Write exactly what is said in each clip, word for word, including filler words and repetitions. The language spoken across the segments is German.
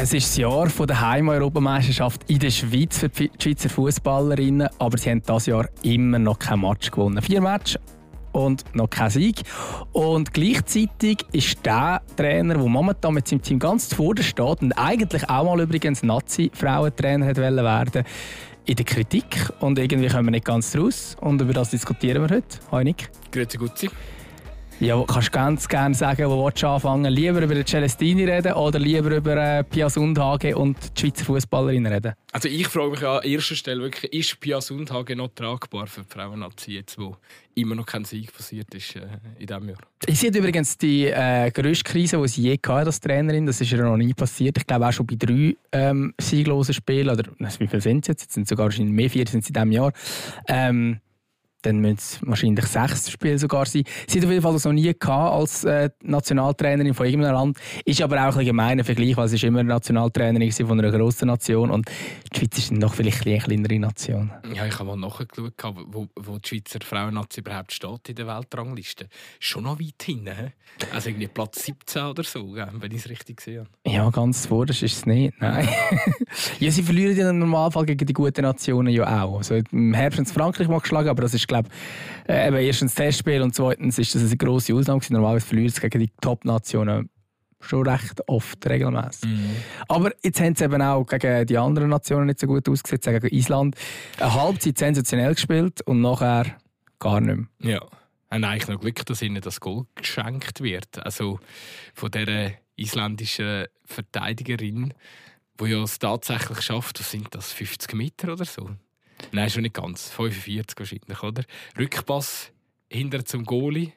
es ist das Jahr der Heim-Europameisterschaft in der Schweiz für die Schweizer Fußballerinnen, aber sie haben dieses Jahr immer noch kein Match gewonnen. Vier Matches und noch kein Sieg. Und gleichzeitig ist der Trainer, der momentan mit seinem Team ganz zuvorderst steht und eigentlich auch mal übrigens Nazi-Frauentrainer werden wollte, in der Kritik. Und irgendwie kommen wir nicht ganz raus. Und über das diskutieren wir heute. Hi Nick. Grüezi Gutzi. Ja, kannst du ganz gerne sagen, wo willst du anfangen? Lieber über den Celestini reden oder lieber über äh, Pia Sundhage und die Schweizer Fußballerinnen reden? Also ich frage mich an erster Stelle wirklich, ist Pia Sundhage noch tragbar für die Frauen-Nazi jetzt, wo immer noch kein Sieg passiert ist äh, in diesem Jahr? Sie hat übrigens die äh, grösste Krise, die sie je hatte als Trainerin. Das ist ihr noch nie passiert. Ich glaube auch schon bei drei ähm, sieglosen Spielen. Oder wie viele sind es jetzt? Jetzt sind es sogar wahrscheinlich mehr, vier sind sie in diesem Jahr. Ähm, Dann müssen es wahrscheinlich sechs Spiele sogar sein. Sie hat auf jeden Fall das noch nie gehabt als äh, Nationaltrainerin von irgendeinem Land. Ist aber auch ein gemeiner Vergleich, weil sie ist immer Nationaltrainerin von einer grossen Nation und die Schweiz ist noch vielleicht eine kleinere Nation. Ja, ich habe mal nachgeschaut, wo, wo die Schweizer Frauen-Nazi überhaupt steht in der Weltrangliste. Schon noch weit hinten. Also irgendwie Platz siebzehn oder so, wenn ich es richtig sehe. Ja, ganz vorderst ist es nicht. Nein. Ja, sie verlieren ja im Normalfall gegen die guten Nationen ja auch. Also im Herbst haben sie Frankreich mal geschlagen, aber das ist, glaube ich, äh, erstens das Testspiel und zweitens ist das eine grosse Ausnahme. Normalerweise verlieren sie gegen die Top-Nationen schon recht oft, regelmäßig. Mhm. Aber jetzt haben sie eben auch gegen die anderen Nationen nicht so gut ausgesetzt, gegen Island. Eine Halbzeit sensationell gespielt und nachher gar nicht mehr. Ja, haben eigentlich noch Glück, dass ihnen das Goal geschenkt wird. Also von dieser isländischen Verteidigerin, die ja es tatsächlich schafft, was sind das, fünfzig Meter oder so? Nein, schon nicht ganz. fünfundvierzig wahrscheinlich, oder? Rückpass hinter zum Goalie.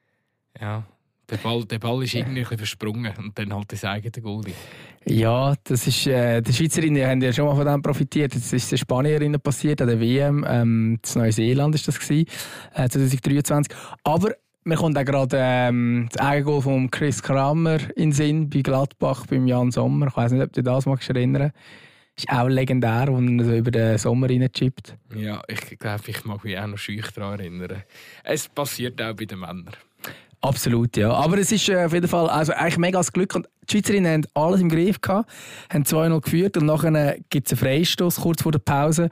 Ja, der Ball, der Ball ist irgendwie ein bisschen versprungen und dann halt das eigene Goalie. Ja, das ist, äh, die Schweizerinnen haben ja schon mal von dem profitiert. Das ist den Spanierinnen passiert an der W M. Ähm, das Neuseeland war das, gewesen, äh, zwanzig dreiundzwanzig. Aber mir kommt auch gerade ähm, das Eigengoal von Chris Kramer in den Sinn bei Gladbach, beim Jan Sommer. Ich weiss nicht, ob du das magst erinnern. Ist auch legendär, wo er so über den Sommer reinchippt. Ja, ich glaube, ich mag mich auch noch schüch daran erinnern. Es passiert auch bei den Männern. Absolut, ja. Aber es ist äh, auf jeden Fall also eigentlich mega das Glück. Und die Schweizerinnen haben alles im Griff gehabt, haben zwei null geführt und nachher gibt es einen Freistoß kurz vor der Pause.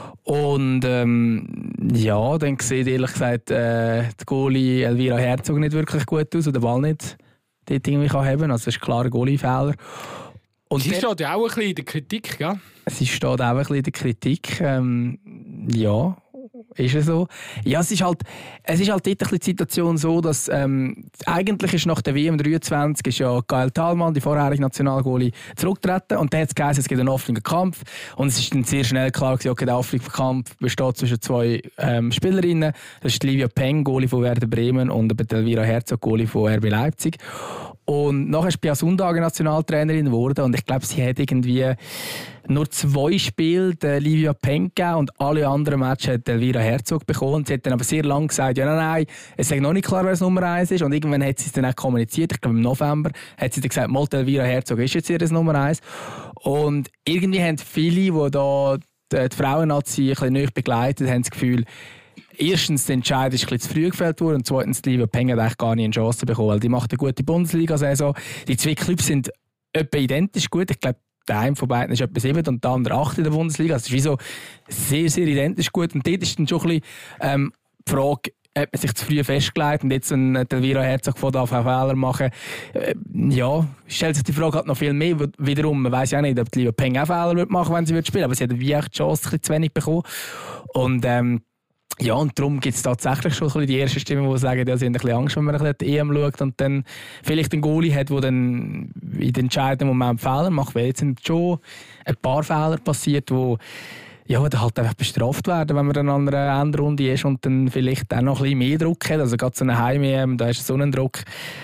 Und ähm, ja, dann sieht ehrlich gesagt äh, die Goalie Elvira Herzog nicht wirklich gut aus und den Ball nicht dort irgendwie kann haben. Also das ist klar ein Goalie-Fehler. Und sie steht ja auch ein bisschen in der Kritik, gell? Sie steht auch ein bisschen in der Kritik. Ähm, ja, ist es so. Ja, es ist halt, es ist halt dort ein bisschen die Situation so, dass ähm, eigentlich ist nach der W M dreiundzwanzig ist ja Gael Thalmann, die vorherige Nationalgoalie, zurückgetreten und dann hat es geheißen, es gibt einen offenen Kampf und es ist dann sehr schnell klar gewesen, okay, der offene Kampf besteht zwischen zwei ähm, Spielerinnen. Das ist Livia Peng, Goalie von Werder Bremen und Elvira Herzog, Goalie von R B Leipzig. Und nachher ist Pia Sundhage Nationaltrainerin geworden und ich glaube, sie hat irgendwie nur zwei Spiele der Livia Peng gegeben und alle anderen Matches hat Elvira Herzog bekommen. Sie hat dann aber sehr lange gesagt, ja nein, nein, es ist noch nicht klar, wer es Nummer eins ist. Und irgendwann hat sie es dann auch kommuniziert. Ich glaube im November hat sie dann gesagt, mal Elvira Herzog ist jetzt ihr Nummer eins. Und irgendwie haben viele, die da die Frauen-Nazi ein bisschen näher begleitet haben, das Gefühl, erstens, der Entscheid ist ein bisschen zu früh gefällt worden und zweitens, die Livia Peng hat eigentlich gar nicht eine Chance bekommen, weil die macht eine gute Bundesliga-Saison. Die zwei Clubs sind etwa identisch gut. Ich glaube, der eine von beiden ist etwa sieben und der andere acht in der Bundesliga. Das ist wie so sehr, sehr identisch gut. Und dort ist dann schon ein bisschen ähm, die Frage, hat man sich zu früh festgelegt und jetzt ein Elvira Herzog von darf auch Fehler machen. Äh, ja, stellt sich die Frage halt noch viel mehr. Wiederum, man weiss ja auch nicht, ob die Livia Peng auch Fehler machen würde, wenn sie spielen würde. Aber sie hat wie echt die Chance ein bisschen zu wenig bekommen. Und ähm, ja, und darum gibt es tatsächlich schon ein bisschen die ersten Stimmen, die sagen, ja, sie haben ein bisschen Angst, wenn man ein bisschen die E M schaut und dann vielleicht einen Goalie hat, der dann in den entscheidenden Moment Fehler macht. Weil jetzt sind schon ein paar Fehler passiert, die ja, dann halt einfach bestraft werden, wenn man dann an einer Endrunde ist und dann vielleicht auch noch ein bisschen mehr Druck hat. Also gerade so eine Heim-E M, da ist so ein Druck.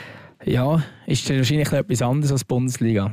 Ja, ist wahrscheinlich etwas anderes als die Bundesliga.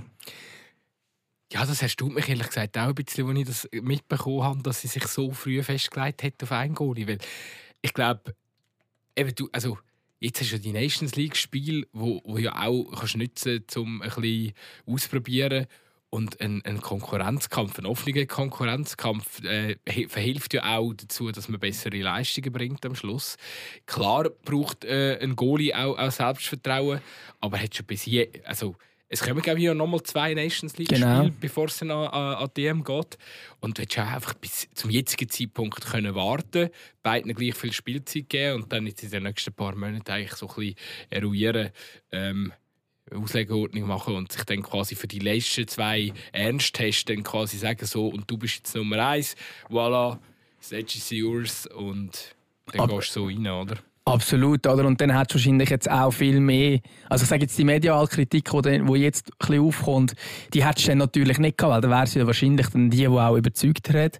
Ja, das erstaunt mich ehrlich gesagt auch ein bisschen, als ich das mitbekommen habe, dass sie sich so früh festgelegt hat auf einen Goalie. Weil ich glaube, eben du, also jetzt hast du ja die Nations League-Spiele, wo, wo ja auch kannst nutzen kannst, um ein bisschen auszuprobieren. Und ein, ein Konkurrenzkampf, ein offener Konkurrenzkampf äh, verhilft ja auch dazu, dass man bessere Leistungen bringt am Schluss. Klar braucht äh, ein Goalie auch, auch Selbstvertrauen, aber hat schon bis je, also es kommen, glaube ich, noch mal zwei Nations League-Spiele, genau, bevor es dann an, an, an die E M geht. Und du hättest auch einfach bis zum jetzigen Zeitpunkt können warten, beiden gleich viel Spielzeit geben und dann jetzt in den nächsten paar Monaten eigentlich so ein bisschen eruieren, ähm, Auslegeordnung machen und sich dann quasi für die letzten zwei Ernsttests dann quasi sagen, so, und du bist jetzt Nummer eins, voilà, stage is yours, und dann Aber gehst du so rein, oder? Absolut, oder? Und dann hat es wahrscheinlich jetzt auch viel mehr. Also ich sage jetzt, die Medialkritik, die jetzt ein bisschen aufkommt, die hättest du dann natürlich nicht gehabt, weil dann wäre sie ja wahrscheinlich dann die, die auch überzeugt hat.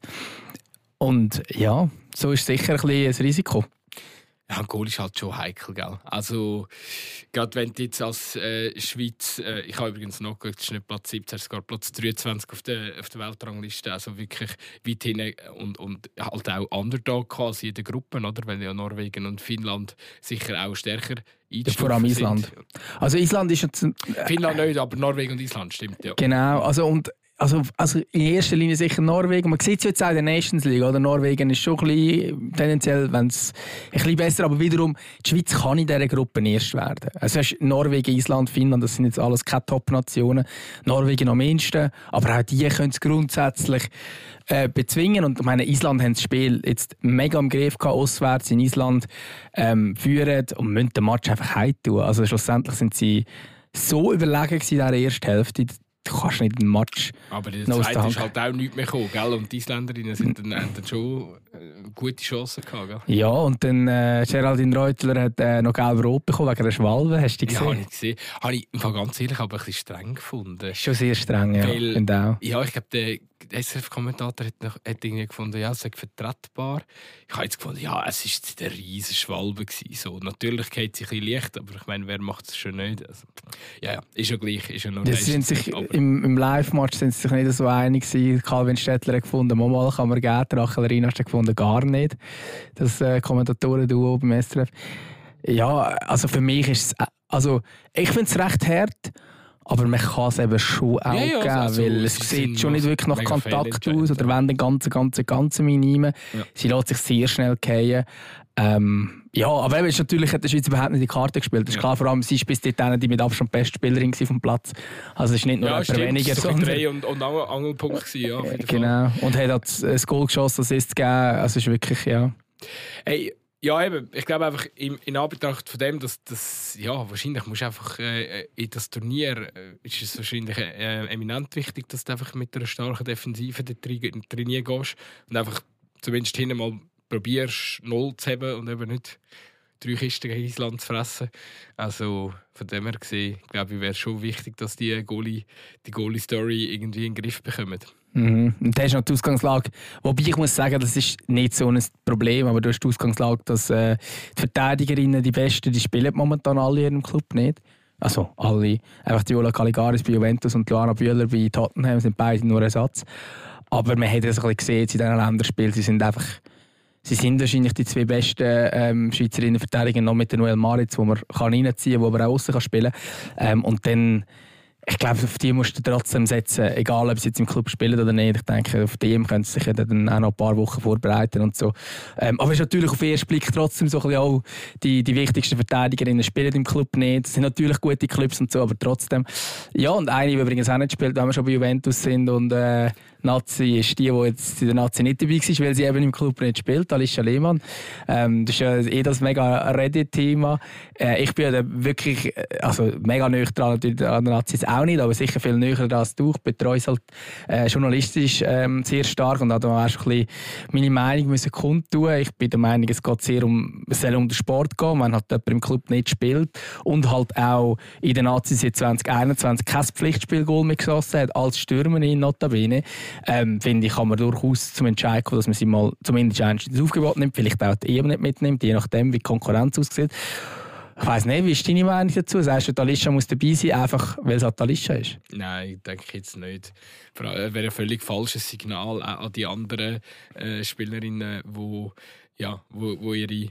Und ja, so ist sicher ein bisschen ein Risiko. Ja, ein Goal ist halt schon heikel, gell? Also, gerade wenn du jetzt als äh, Schweiz, äh, ich habe übrigens noch geschaut, es ist nicht Platz siebzehn, sogar Platz dreiundzwanzig auf der, auf der Weltrangliste, also wirklich weit hinten und, und halt auch Underdog quasi in den Gruppen, oder? Weil ja Norwegen und Finnland sicher auch stärker einstufen. Ja, vor allem Island. Sind. Also Island ist jetzt... Äh, Finnland nicht, aber Norwegen und Island, stimmt, ja. Genau, also und... Also, also in erster Linie sicher Norwegen. Man sieht es jetzt auch in der Nations League. Oder? Norwegen ist schon ein bisschen, tendenziell wenn's ein bisschen besser, aber wiederum, die Schweiz kann in dieser Gruppe erst werden. Also Norwegen, Island, Finnland, das sind jetzt alles keine Top-Nationen. Norwegen am mindesten, aber auch die können es grundsätzlich äh, bezwingen. Und ich meine, Island haben das Spiel jetzt mega im Griff gehabt, auswärts in Island ähm, führen und müssen den Match einfach heimtun. Also schlussendlich sind sie so überlegen in der ersten Hälfte. Du kannst nicht einen Match. Aber in der zweiten ist halt auch nichts mehr gekommen, gell? Und die Isländerinnen sind dann, haben dann schon äh, gute Chancen gehabt, gell? Ja, und dann äh, Geraldine Reutler hat äh, noch gelb-rot bekommen wegen einer Schwalbe. Hast du die gesehen? Ja, habe ich gesehen. Habe ich im Fall ganz ehrlich aber ein bisschen streng gefunden. Schon sehr streng, ja. Weil, auch. Ja, ich glaube, der S R F-Kommentator hat, noch, hat irgendwie gefunden, ja, es sei vertretbar. Ich habe jetzt gefunden, ja, es war eine riesige Schwalbe gewesen. So, natürlich geht es ein bisschen leicht, aber ich meine, wer macht es schon nicht? Also, ja, ja, ist ja gleich. Ist ja noch das sind sich, im im Live-Match sind sie sich nicht so einig gewesen. Calvin Stettler hat gefunden, mal kann man geben. Rachel Riener hat gefunden, gar nicht. Das äh, Kommentatoren-Duo beim S R F. Ja, also für mich ist es, also ich finde es recht hart. Aber man kann es eben schon auch ja, ja, geben, also, weil es sieht schon nicht wirklich nach Kontakt aus oder wenn dann ganz, ganz, ganz minim. Ja. Sie lässt sich sehr schnell fallen. Ähm, ja, aber eben, natürlich hat der Schweiz überhaupt nicht die Karte gespielt. Das ist ja klar, vor allem sie ist bis dahin die mit Abstand beste Spielerin vom Platz. Also es ist nicht nur ja, jemand weniger. Es war ein Dreh- und, und Angelpunkt. Ja, genau, und hat halt ein Goal geschossen, Assist gegeben. Also es ist wirklich, ja... Hey, ja, eben. Ich glaube einfach, in, in Anbetracht von dem, dass das, ja, wahrscheinlich musst du einfach äh, in das Turnier äh, ist es wahrscheinlich äh, eminent wichtig, dass du einfach mit einer starken Defensive trainieren gehst und einfach zumindest hinten mal probierst, null zu haben und eben nicht drei Kisten gegen Island zu fressen. Also von dem her gesehen, glaube ich, wäre es schon wichtig, dass die Goalie, die Goalie-Story irgendwie in den Griff bekommen. Mhm. Und das ist noch die Ausgangslage. Wobei ich muss sagen, das ist nicht so ein Problem, aber du hast die Ausgangslage, dass äh, die Verteidigerinnen, die Besten, die spielen momentan alle in ihrem Club nicht. Also alle. Einfach die Viola Caligaris bei Juventus und Luana Bühler bei Tottenham sind beide nur Ersatz. Aber man hat es ein bisschen gesehen in diesen Länderspielen, sie sind einfach... Sie sind wahrscheinlich die zwei besten ähm, Schweizerinnen Verteidiger noch mit der Noel Maritz, wo man kann reinziehen kann, wo man auch aussen spielen kann. Ähm, und dann, ich glaube, auf die musst du trotzdem setzen, egal ob sie jetzt im Club spielen oder nicht. Ich denke, auf die können sie sich dann auch noch ein paar Wochen vorbereiten und so. Ähm, aber es ist natürlich auf den ersten Blick trotzdem so ein bisschen auch, die, die wichtigsten Verteidigerinnen spielen im Club nicht. Es sind natürlich gute Clubs und so, aber trotzdem. Ja, und eine, die übrigens auch nicht spielt, wenn wir schon bei Juventus sind und äh, Nazi ist die, die jetzt in der Nazi nicht dabei war, weil sie eben im Club nicht spielt, Alicia Lehmann. Ähm, das ist ja eh das mega Reddit-Thema. Äh, ich bin ja wirklich, also mega näher dran natürlich an der Nazi auch nicht, aber sicher viel näher dran als du. Ich betreue es halt äh, journalistisch ähm, sehr stark und da musste ich ein bisschen meine Meinung müssen kundtun. Ich bin der Meinung, es geht sehr um, es soll um den Sport gehen, wenn halt jemand im Club nicht spielt und halt auch in der Nazi seit zwanzig einundzwanzig kein Pflichtspielgoal mehr geschossen hat, als Stürmerin notabene. Ähm, finde ich, kann man durchaus zum Entscheid kommen, dass man sie mal zumindest ins Aufgebot nimmt, vielleicht auch die E M nicht mitnimmt, je nachdem, wie die Konkurrenz aussieht. Ich weiss nicht, wie ist deine Meinung dazu? Sagst du, die Alicia muss dabei sein, einfach weil es halt Alicia ist? Nein, denke ich jetzt nicht. Es wäre ein völlig falsches Signal auch an die anderen äh, Spielerinnen, wo, ja, wo, wo ihre,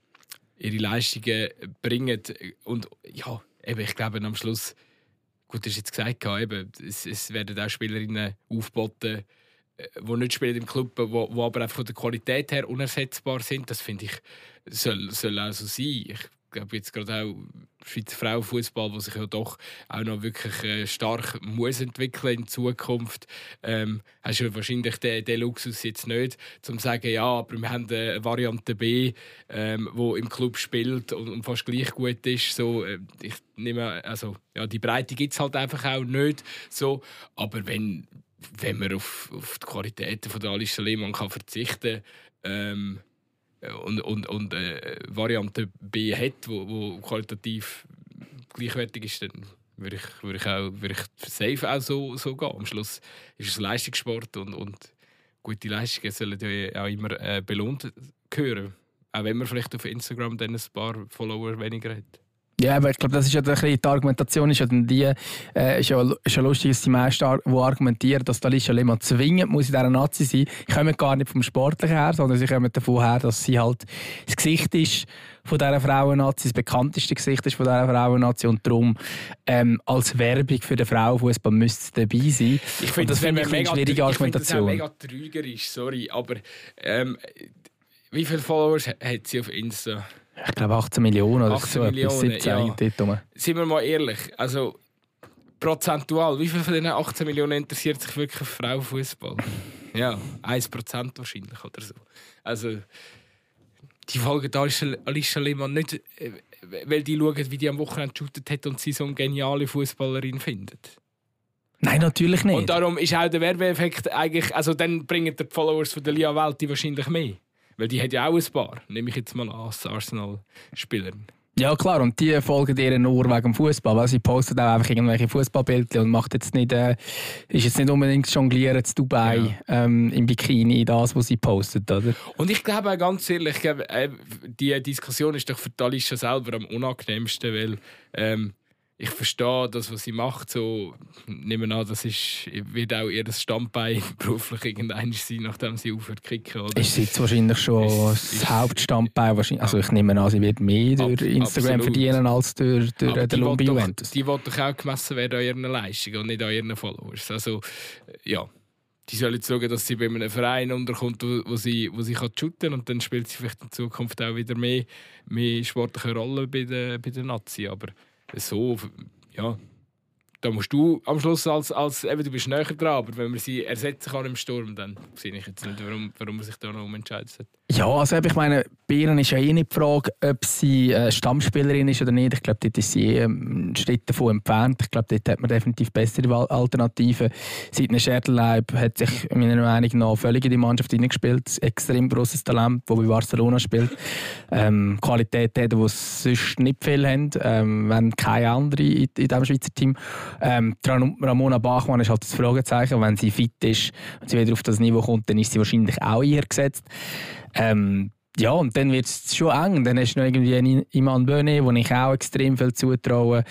ihre Leistungen bringen. Und ja, eben, ich glaube am Schluss, gut, du hast jetzt gesagt, eben, es, es werden auch Spielerinnen aufgeboten, die nicht spielen im Club, die aber einfach von der Qualität her unersetzbar sind. Das finde ich, soll, soll auch so sein. Ich glaube jetzt gerade auch Schweizer Frauenfußball, wo sich ja doch auch noch wirklich äh, stark muss entwickeln in Zukunft, ähm, hast du wahrscheinlich den, den Luxus jetzt nicht, um zu sagen, ja, aber wir haben eine Variante B, ähm, wo im Club spielt und, und fast gleich gut ist. So, äh, ich nehme, also, ja, die Breite gibt es halt einfach auch nicht. So, aber wenn, wenn man auf, auf die Qualitäten von der Alicia Lehmann kann verzichten kann, ähm, und, und, und äh, Variante B hat, wo, wo qualitativ gleichwertig ist, dann würde ich, würde ich, auch, würde ich safe auch so, so gehen. Am Schluss ist es Leistungssport und, und gute Leistungen sollen ja auch immer äh, belohnt gehören. Auch wenn man vielleicht auf Instagram dann ein paar Follower weniger hat. Ja, aber ich glaube, das ist ja ein bisschen, die Argumentation ist ja dann die, äh, ist, ja, ist ja lustig, dass die meisten, die argumentieren, dass Alicia Lehmann zwingend muss in dieser Nazi sein, die kommen gar nicht vom Sportlichen her, sondern sie kommen davon her, dass sie halt das Gesicht ist von dieser Frauen-Nazi, das bekannteste Gesicht ist von dieser Frauen-Nazi und darum ähm, als Werbung für den Frauenfußball müsste dabei sein. Ich finde, das, das finde ich eine schwierige Argumentation. Ich finde das auch mega trügerisch, sorry, aber ähm, wie viele Followers hat sie auf Insta? Ich glaube achtzehn Millionen oder achtzehn so, Millionen, siebzehn ja. Sind wir mal ehrlich, also prozentual, wie viel von diesen achtzehn Millionen interessiert sich wirklich für Frauenfußball? Ja, ein Prozent wahrscheinlich oder so. Also, die folgen Alicia Lehmann nicht, weil die schauen, wie die am Wochenende geshootet hat und sie so eine geniale Fußballerin findet. Nein, natürlich nicht. Und darum ist auch der Werbeeffekt eigentlich, also dann bringen die Followers von der Lia Welti wahrscheinlich mehr. Weil die hat ja auch ein paar, nehme ich jetzt mal an, als Arsenal-Spielerin. Ja klar, und die folgen ihr nur wegen dem Fußball, weil sie postet auch einfach irgendwelche Fußballbilder und macht jetzt nicht, äh, ist jetzt nicht unbedingt jonglieren zu Dubai ja. ähm, im Bikini, das, was sie postet, oder? Und ich glaube auch ganz ehrlich, ich glaube, äh, die Diskussion ist doch für Alicia selber am unangenehmsten, weil ähm, ich verstehe das, was sie macht. So, nehmen an, das ist, wird auch ihr Standbein beruflich irgendwann sein, nachdem sie aufhört zu kicken. Oder? Ist jetzt wahrscheinlich schon ist, das Hauptstandbein. Wahrscheinlich. Also ich nehme an, sie wird mehr durch Ab, Instagram absolut. verdienen als durch, durch den Lobby Juventus. Die will doch auch gemessen werden an ihren Leistungen und nicht an ihren Followers. Also, ja. Die soll jetzt schauen, dass sie bei einem Verein unterkommt, wo, wo sie, wo sie kann shooten kann. Und dann spielt sie vielleicht in Zukunft auch wieder mehr, mehr sportliche Rolle bei der, bei der Nazi. Aber so, ja, da musst du am Schluss als, als eben, du bist näher dran, aber wenn man sie ersetzen kann im Sturm, dann sehe ich jetzt nicht, warum, warum man sich da noch umentscheiden sollte. Ja, also ich meine, Bären ist ja eh nicht die Frage, ob sie äh, Stammspielerin ist oder nicht. Ich glaube, dort ist sie eh einen Schritt davon entfernt. Ich glaube, dort hat man definitiv bessere Alternativen. Sidney Scherderleib hat sich meiner Meinung nach völlig in die Mannschaft hineingespielt. Ein extrem grosses Talent, das bei Barcelona spielt. Ähm, Qualität hat, die sie sonst nicht viel haben, ähm, wenn keine andere in, in diesem Schweizer Team. Ähm, Ramona Bachmann ist halt das Fragezeichen. Wenn sie fit ist und sie wieder auf das Niveau kommt, dann ist sie wahrscheinlich auch hier gesetzt. Ähm, ja, und dann wird es schon eng. Dann hast du noch irgendwie einen Iman Böne, wo ich auch extrem viel zutraue.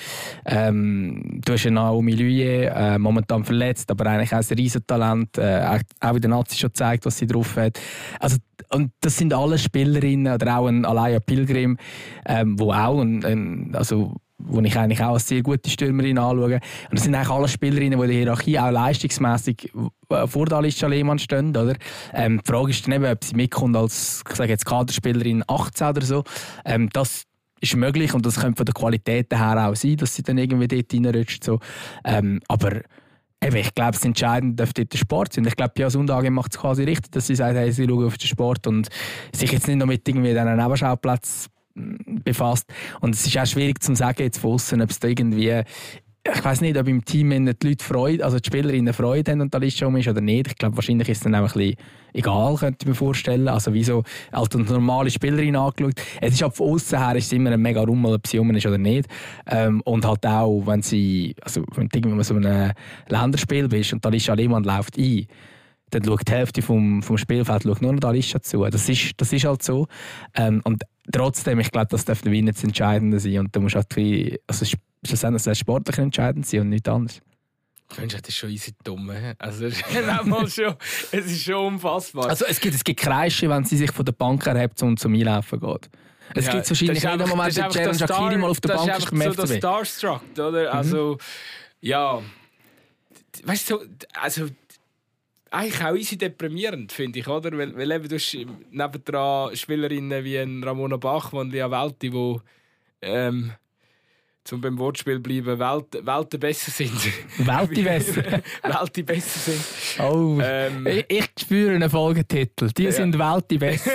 Ähm, du hast einen Naomi Lüye, äh, momentan verletzt, aber eigentlich auch ein Riesentalent. Äh, auch in der Nazi schon gezeigt, was sie drauf hat. Also, und das sind alle Spielerinnen, oder auch ein Alaya Pilgrim, ähm, wo auch ein, ein also wo ich eigentlich auch als sehr gute Stürmerin anschaue. Und das sind eigentlich alle Spielerinnen, die in der Hierarchie auch leistungsmässig vor der Alicia Lehmann stehen. Oder? Ähm, die Frage ist dann eben, ob sie mitkommt als, ich sage jetzt, Kaderspielerin achtzehn oder so. Ähm, das ist möglich und das könnte von der Qualität her auch sein, dass sie dann irgendwie dort reinrutscht. So. Ähm, aber eben, ich glaube, das Entscheidende dürfte der Sport sein. Ich glaube, Pia Sundhage macht es quasi richtig, dass sie sagt, hey, sie schauen auf den Sport und sich jetzt nicht noch mit irgendwie diesen Nebenschauplätzen befasst. Und es ist auch schwierig zu sagen jetzt von außen, ob es da irgendwie, ich weiß nicht, ob im Team die Leute Freude, also die Spielerinnen Freude haben und Alicia um ist oder nicht. Ich glaube, wahrscheinlich ist es dann auch ein bisschen egal, könnte ich mir vorstellen. Also wie so als normale Spielerin angeschaut. Es ist ab von außen her ist es immer ein mega Rummel, ob sie um ist oder nicht. Ähm, und halt auch, wenn sie, also wenn du so einem Länderspiel bist und Alicia Lehmann läuft ein, dann schaut die Hälfte vom, vom Spielfeld schaut nur noch Alicia zu. Das ist, das ist halt so. Ähm, und trotzdem, ich glaube, das darf der Wien jetzt entscheidender sein. Und da muss halt wie, also schlussendlich soll es sportlich entscheidend sein und nichts anderes. Mensch, das ist schon easy dumm. Also, es ist schon, es ist schon unfassbar. Also, es gibt, es gibt Kreische, wenn sie sich von der Bank erhebt und zum Einlaufen geht. Es ja, gibt wahrscheinlich nicht einen Moment, wo Jaren Shaqiri mal auf der Bank ist beim F C B. Das ist so das Starstruck, oder? Also, mhm. ja. Weißt du, also, eigentlich auch easy deprimierend, finde ich, oder? Weil, weil eben, du hast nebendran Spielerinnen wie ein Ramona Bachmann, Lia Welti, die ähm, zum beim Wortspiel bleiben, Welt, Welten besser sind. Welten besser? Welten besser sind. Oh, ähm, ich, ich spüre einen Folgetitel. Die ja. sind Welten besser.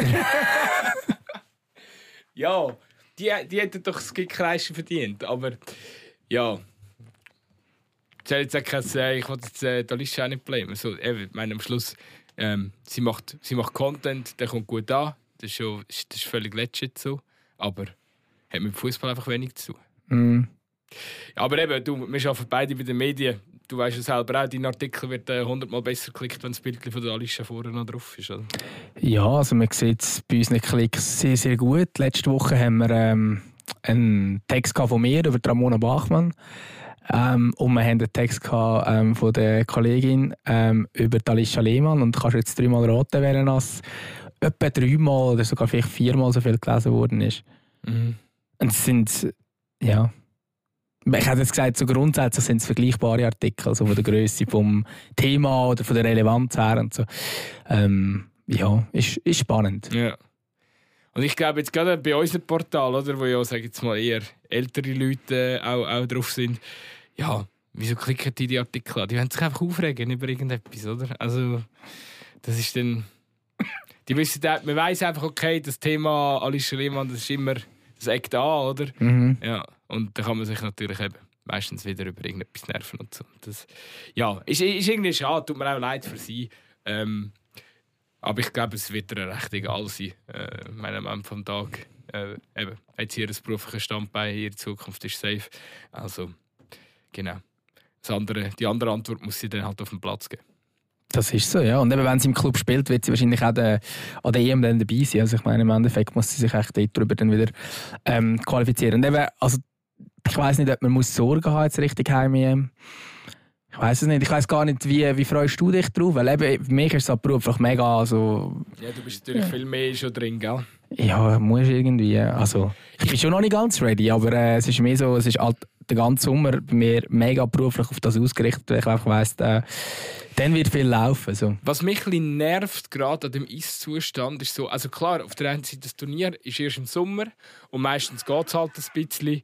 Ja, die, die hätten doch das Gickkreischen verdient. Aber ja, ich soll jetzt sagen, ich will jetzt äh, die Liste auch nicht blamen. So, ich meine, am Schluss, ähm, sie, macht, sie macht Content, der kommt gut an. Das ist, schon, das ist völlig legit so. Aber hat mit Fußball einfach wenig zu tun. Mm. Ja, aber eben, du, wir arbeiten beide bei den Medien. Du weißt ja selber auch, dein Artikel wird äh, hundertmal besser geklickt, wenn das Bild von der Alicia vorne noch drauf ist. Oder? Ja, also man sieht es bei unseren Klicks sehr, sehr gut. Letzte Woche haben wir ähm, einen Text von mir über Ramona Bachmann. Ähm, und wir haben einen Text gehabt, ähm, von der Kollegin ähm, über Alicia Lehmann. Und du kannst jetzt dreimal raten, wer das etwa dreimal oder sogar vielleicht viermal so viel gelesen worden ist. Mhm. Und es sind, ja... Ich hätte jetzt gesagt, so grundsätzlich sind es vergleichbare Artikel, also von der Grösse vom Thema oder von der Relevanz her und so. Ähm, ja, ist, ist spannend. Ja. Und ich glaube jetzt gerade bei unserem Portal, oder, wo ja, sag jetzt mal, eher ältere Leute äh, auch, auch drauf sind, ja, wieso klicken die die Artikel an? Die wollen sich einfach aufregen über irgendetwas, oder? Also, das ist dann... Die wissen, man weiss einfach, okay, das Thema Alicia Lehmann, das ist immer... Das eckt an, oder? Mhm. Ja. Und da kann man sich natürlich eben meistens wieder über irgendetwas nerven und so. Das, ja, ist, ist irgendwie schade, tut mir auch leid für sie. Ähm, aber ich glaube, es wird ihr recht egal sein. Äh, meine, am Ende des Tages äh, eben, hat sie ihr berufliches Standbein, ihre Zukunft ist safe. Also, genau. Das andere, die andere Antwort muss sie dann halt auf den Platz geben. Das ist so, ja. Und eben, wenn sie im Club spielt, wird sie wahrscheinlich auch de, an der E M dann dabei sein. Also ich meine, im Endeffekt muss sie sich echt darüber dann wieder ähm, qualifizieren. Und eben, also ich weiss nicht, ob man muss Sorgen haben jetzt richtig heim. Ich weiss es nicht. Ich weiss gar nicht, wie, wie freust du dich drauf? Weil eben, für mich ist es halt beruflich mega. Also, ja, du bist natürlich ja. viel mehr schon drin, gell? Ja, muss irgendwie. Also, ich bin schon noch nicht ganz ready, aber äh, es ist mehr so, es ist halt der ganze Sommer bei mir mega beruflich auf das ausgerichtet, weil ich einfach weiss, äh, dann wird viel laufen. So. Was mich ein bisschen nervt, gerade an dem Ist-Zustand, ist so, also klar, auf der einen Seite das Turnier ist erst im Sommer und meistens geht es halt ein bisschen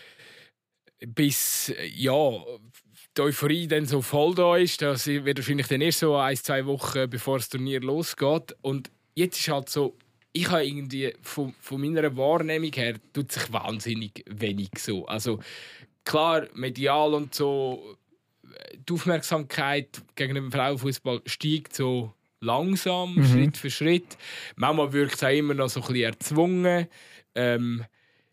bis, ja, die Euphorie dann so voll da ist. Das wird wahrscheinlich dann erst so ein, zwei Wochen, bevor das Turnier losgeht. Und jetzt ist halt so, ich habe irgendwie von, von meiner Wahrnehmung her tut sich wahnsinnig wenig so. Also klar, medial und so, die Aufmerksamkeit gegenüber dem Frauenfußball steigt so langsam, mhm. Schritt für Schritt. Manchmal wirkt es auch immer noch so ein bisschen erzwungen. Ähm,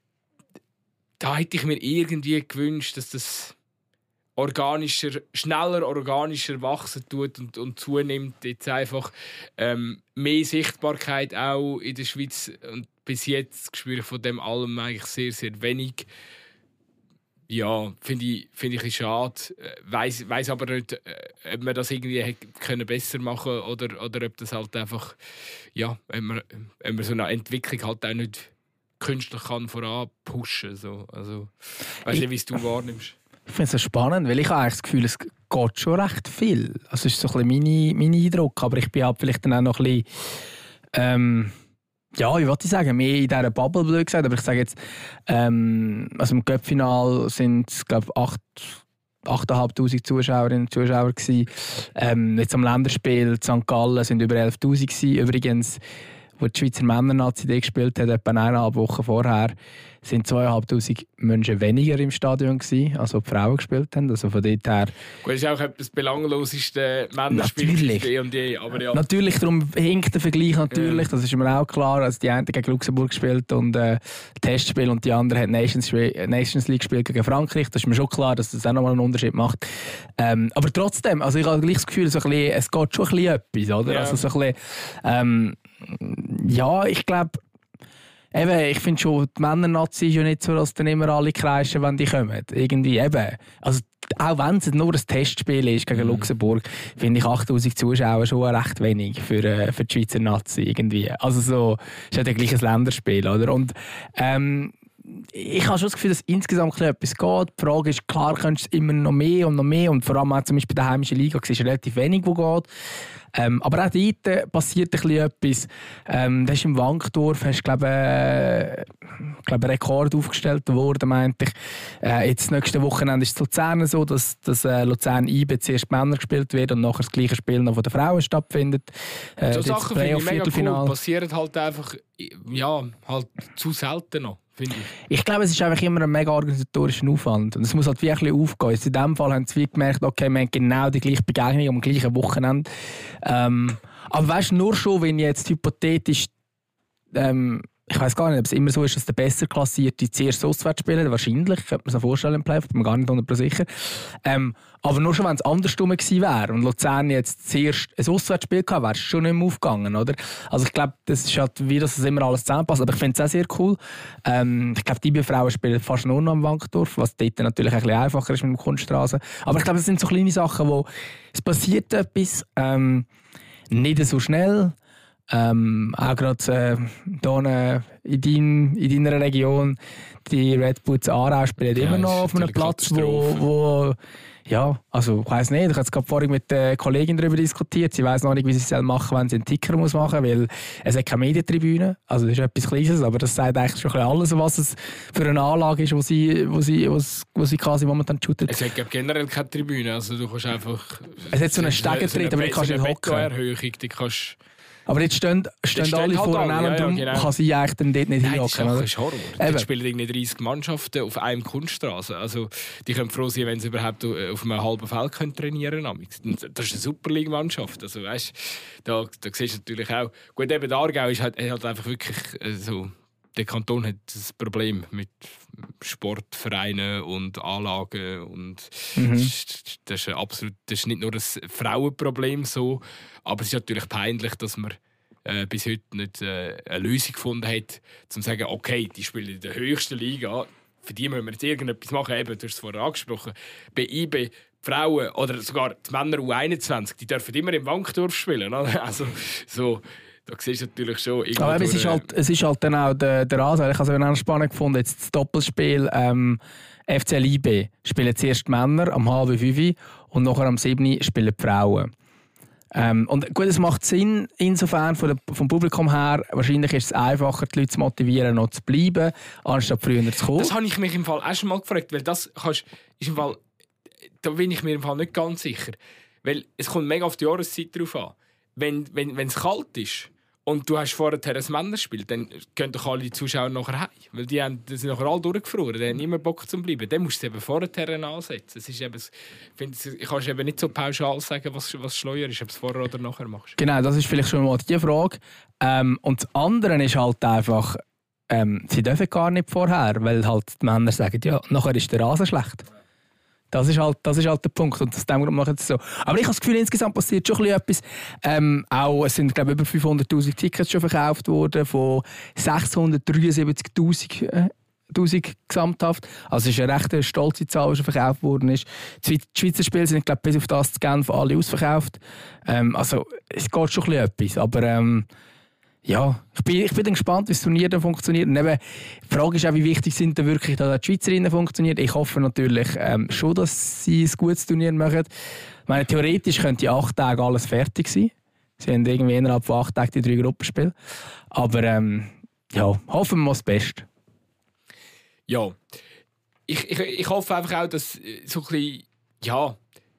da hätte ich mir irgendwie gewünscht, dass das organischer, schneller organischer wachsen tut und, und zunimmt. Jetzt einfach ähm, mehr Sichtbarkeit auch in der Schweiz. Und bis jetzt spüre ich von dem allem eigentlich sehr, sehr wenig. Ja, finde ich, find ich ein bisschen schade. Weiss, weiss aber nicht, äh, ob man das irgendwie hätte können besser machen oder, oder ob das halt einfach, ja, wenn man, wenn man so eine Entwicklung halt auch nicht künstlich kann voran pushen. So. Also, weiss nicht, wie es du wahrnimmst. Ich finde es so spannend, weil ich habe eigentlich das Gefühl, es geht schon recht viel. Also, das ist so ein bisschen mein, mein Eindruck, aber ich bin halt vielleicht dann auch noch ein bisschen, ähm, ja, wie wollte ich sagen, mehr in dieser Bubble, blöd gesagt, aber ich sage jetzt, ähm, also im Cup-Final sind es, glaube ich, acht achttausendfünfhundert Zuschauerinnen und Zuschauer gewesen. Ähm, jetzt am Länderspiel in Sankt Gallen sind über elftausend gewesen. Übrigens, wo die Schweizer Männer-Nazi gespielt hat, etwa eineinhalb Wochen vorher, sind zweieinhalbtausend Menschen weniger im Stadion gewesen, also die Frauen gespielt haben. Also von dort her... Gut, das ist auch das belangloseste Männerspiel je und je, aber ja. Natürlich, darum hinkt der Vergleich natürlich, ja. Das ist mir auch klar. Also die eine gegen Luxemburg gespielt und äh, Testspiel und die andere hat Nations, Nations League gespielt gegen Frankreich. Das ist mir schon klar, dass das auch nochmal einen Unterschied macht. Ähm, aber trotzdem, also ich habe gleich das Gefühl, so ein bisschen, es geht schon ein bisschen etwas, oder? Ja. Also so ein bisschen, ähm, ja, ich glaube, eben, ich finde schon, die Männer-Nazi ist ja nicht so, dass dann immer alle kreischen, wenn die kommen. Irgendwie eben. Also, auch wenn es nur ein Testspiel ist gegen mm. Luxemburg, finde ich achttausend Zuschauer schon recht wenig für, äh, für die Schweizer Nazi irgendwie. Also so, ist ja gleich ein Länderspiel, oder? Und ähm, ich habe schon das Gefühl, dass insgesamt etwas geht. Die Frage ist, klar könntest du immer noch mehr und noch mehr. Und vor allem auch zum Beispiel bei der heimischen Liga ist relativ wenig, wo geht. Ähm, aber auch dort passiert ein bisschen etwas. Ähm, das ist im Wankdorf, hast glaube äh, glaub, einen Rekord aufgestellt worden, meinte ich. Äh, jetzt nächste Wochenende ist es Luzern so, dass, dass äh, Luzern-I B zuerst Männer gespielt wird und nachher das gleiche Spiel noch von den Frauen stattfindet. Äh, so Sachen finde ich mega cool. Passieren halt einfach, ja, halt zu selten noch. Ich. ich glaube, es ist einfach immer ein mega organisatorischer Aufwand. Und es muss halt wirklich aufgehen. Also in diesem Fall haben sie gemerkt, okay, wir haben genau die gleiche Begegnung am gleichen Wochenende. Ähm, aber weißt du, nur schon, wenn jetzt hypothetisch, ähm, ich weiß gar nicht, ob es immer so ist, dass der besser klassierte zuerst auswärts spielen. Wahrscheinlich, könnte man sich vorstellen im Playoff, bin mir gar nicht hundert Prozent sicher. Ähm, aber nur schon, wenn es andersrum gewesen wäre und Luzern jetzt zuerst ein Auswärtsspiel gehabt, wäre es schon nicht mehr aufgegangen, oder? Also ich glaube, das ist halt wie, dass es immer alles zusammenpasst. Aber ich finde es auch sehr cool. Ähm, ich glaube, die I B-Frauen spielen fast nur noch am Wankdorf, was dort natürlich ein bisschen einfacher ist mit der Kunststraße. Aber ich glaube, das sind so kleine Sachen, wo es passiert etwas, ähm, nicht so schnell. Ähm, auch gerade äh, hier in, dein, in deiner Region, die Red Bulls Aarau spielen ja, immer noch auf einem Platz, wo, wo ja, also ich weiss nicht, ich habe es gerade vorhin mit der Kollegin darüber diskutiert, sie weiss noch nicht, wie sie es machen soll, wenn sie einen Ticker muss machen muss, weil es hat keine Medientribüne, also das ist etwas Kleines, aber das sagt eigentlich schon alles, was es für eine Anlage ist, wo sie, wo sie, wo sie, wo sie quasi momentan shootet. Es hat generell keine Tribüne, also du kannst einfach... Es hat so einen Stegentritt, aber du kannst nicht hocken. Die kannst Aber jetzt stehen, stehen alle halt voreinander und darum ja, genau. kann sie eigentlich dann dort nicht hinhocken. Das ist Horror. Jetzt spielen irgendwie dreißig Mannschaften auf einem Kunststraße. Also, die können froh sein, wenn sie überhaupt auf einem halben Feld können trainieren können. Das ist eine Superliga-Mannschaft. Also, weißt, da, da siehst du natürlich auch... Gut, eben der Aargau ist halt, halt einfach wirklich so... Der Kanton hat das Problem mit Sportvereinen und Anlagen. Und mhm. das, ist absolut, das ist nicht nur ein Frauenproblem so, aber es ist natürlich peinlich, dass man äh, bis heute nicht äh, eine Lösung gefunden hat, um zu sagen, okay, die spielen in der höchsten Liga, für die müssen wir jetzt irgendetwas machen. Eben, du hast es vorher angesprochen, bei I B, die Frauen oder sogar die Männer U einundzwanzig, die dürfen immer im Wankdorf spielen. Also, so, da siehst du natürlich schon... Aber es ist, halt, es ist halt dann auch der, der Ansatz. Ich habe es auch spannend gefunden, jetzt das Doppelspiel ähm, F C L I B spielen zuerst die Männer am halb fünf und nachher am sieben spielen die Frauen. Ähm, und gut, es macht Sinn, insofern von der, vom Publikum her, wahrscheinlich ist es einfacher, die Leute zu motivieren, noch zu bleiben, anstatt früher zu kommen. Das habe ich mich im Fall auch schon mal gefragt, weil das kannst, ist im Fall, da bin ich mir im Fall nicht ganz sicher. Weil es kommt mega auf die Jahreszeit drauf an. Wenn, wenn, wenn es kalt ist und du hast vorher ein Männerspiel, dann gehen doch alle Zuschauer nachher heim. Weil die, haben, die sind nachher alle durchgefroren, die haben nicht mehr Bock zu bleiben. Dann musst du es eben vorher ansetzen. Es ist eben, ich kann eben nicht so pauschal sagen, was, was schleuer ist, ob du es vorher oder nachher machst. Genau, das ist vielleicht schon mal die Frage. Ähm, und das andere ist halt einfach, ähm, sie dürfen gar nicht vorher, weil halt die Männer sagen, ja, nachher ist der Rasen schlecht. Das ist, halt, das ist halt der Punkt und aus dem Grund machen sie es so. Aber ich habe das Gefühl, insgesamt passiert schon etwas. Ähm, auch, es sind glaube ich, über fünfhunderttausend Tickets schon verkauft worden, von sechshundertdreiundsiebzigtausend äh, gesamthaft. Also es ist eine recht stolze Zahl, die schon verkauft worden ist. Die Schweizer Spiele sind glaube ich, bis auf das zu Genf alle ausverkauft. Ähm, also es geht schon etwas, aber... Ähm, Ja, ich bin, ich bin dann gespannt, wie das Turnier dann funktioniert. Und eben, die Frage ist auch, wie wichtig sind dann wirklich, dass die Schweizerinnen funktionieren. Ich hoffe natürlich ähm, schon, dass sie ein gutes Turnier machen. Ich meine, theoretisch könnte in acht Tagen alles fertig sein. Sie haben irgendwie innerhalb von acht Tagen die drei Gruppenspiele. Aber ähm, ja, hoffen wir mal das Beste. Ja, ich, ich, ich hoffe einfach auch, dass so ein bisschen, ja...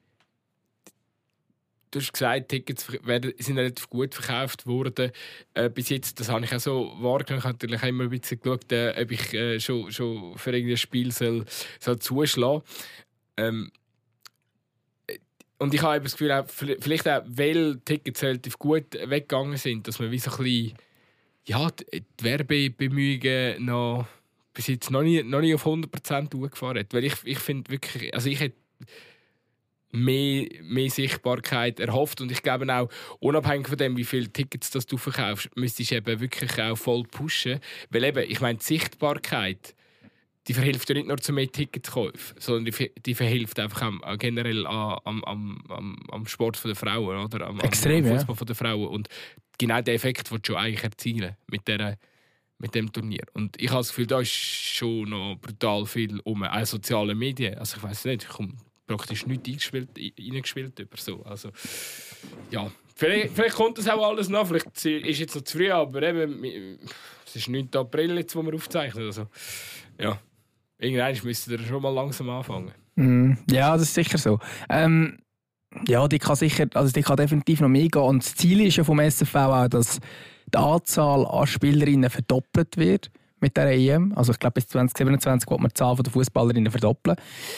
Du hast gesagt, Tickets sind relativ gut verkauft worden. Äh, bis jetzt, das habe ich auch so wahrgenommen. Ich habe natürlich immer ein bisschen geschaut, äh, ob ich äh, schon, schon für irgendein Spiel soll, soll zuschlagen soll. Ähm, und ich habe das Gefühl, auch, vielleicht auch, weil Tickets relativ gut weggegangen sind, dass man wie so ein bisschen, ja, die Werbebemühungen noch bis jetzt noch nicht, noch nicht auf hundert Prozent durchgefahren hat. Weil ich, ich finde wirklich, also ich hätte Mehr, mehr Sichtbarkeit erhofft. Und ich glaube auch, unabhängig von dem, wie viele Tickets das du verkaufst, müsstest du eben wirklich auch voll pushen. Weil eben, ich meine, die Sichtbarkeit, die verhilft ja nicht nur zu mehr Ticketkäufen, sondern die, die verhilft einfach am, generell am, am, am, am Sport der Frauen, oder? Am, Extrem, am Fußball ja. der Frauen. Und genau den Effekt willst du eigentlich erzielen mit dieser mit dem Turnier. Und ich habe das Gefühl, da ist schon noch brutal viel um, auch soziale Medien. Also ich weiß nicht, ich komme praktisch nichts eingespielt, reingespielt über so. Also, ja. Vielleicht, vielleicht kommt das auch alles nach, vielleicht ist es jetzt noch zu früh, aber eben, es ist neunten April jetzt, wo wir aufzeichnen. Also, ja, irgendwann müsste ihr schon mal langsam anfangen. Mm, ja, das ist sicher so. Ähm, ja, die kann sicher, also die kann definitiv noch mehr gehen. Und das Ziel ist ja vom S F V auch, dass die Anzahl an Spielerinnen verdoppelt wird mit der E M. Also ich glaube, bis zwanzig siebenundzwanzig wird man die Zahl der Fußballerinnen verdoppeln.